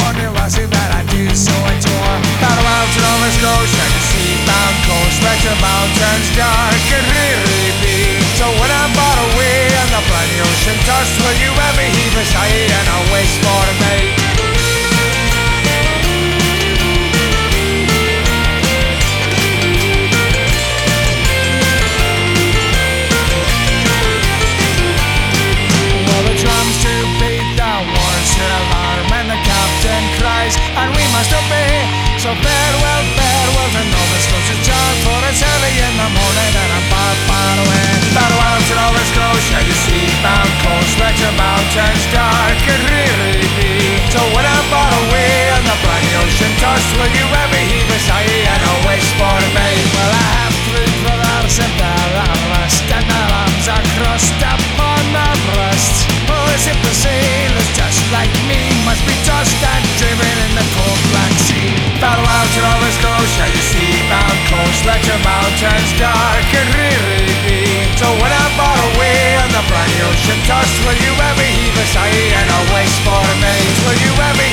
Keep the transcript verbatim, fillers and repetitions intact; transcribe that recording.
only lassie that I do so adore. Down around to Nova Scotia, the sea-bound coast, where the mountains dark and really be. So when I'm far away on the briny ocean dust, will you ever heave a sigh and a wish for me? And we must obey. So farewell, farewell to Nova Scotia, John, for it's early in the morning and I'm far, far away. Farewell to Nova Scotia, the sea-bound coast, where the mountains dark and really be. So when I'm far away on the briny ocean dust, will you ever heave a sigh and a wish for me? Well, I have three brothers and they're all lost, and their arms are crossed upon their breasts. Oh, as if the sailors just like me must be tossed and driven in the cold Black Sea. Farewell to Nova Scotia, the sea-bound coast, let your mountains dark and really be. So when I'm far away on the briny ocean dust, will you ever heave a sigh and a wish for me? Will you ever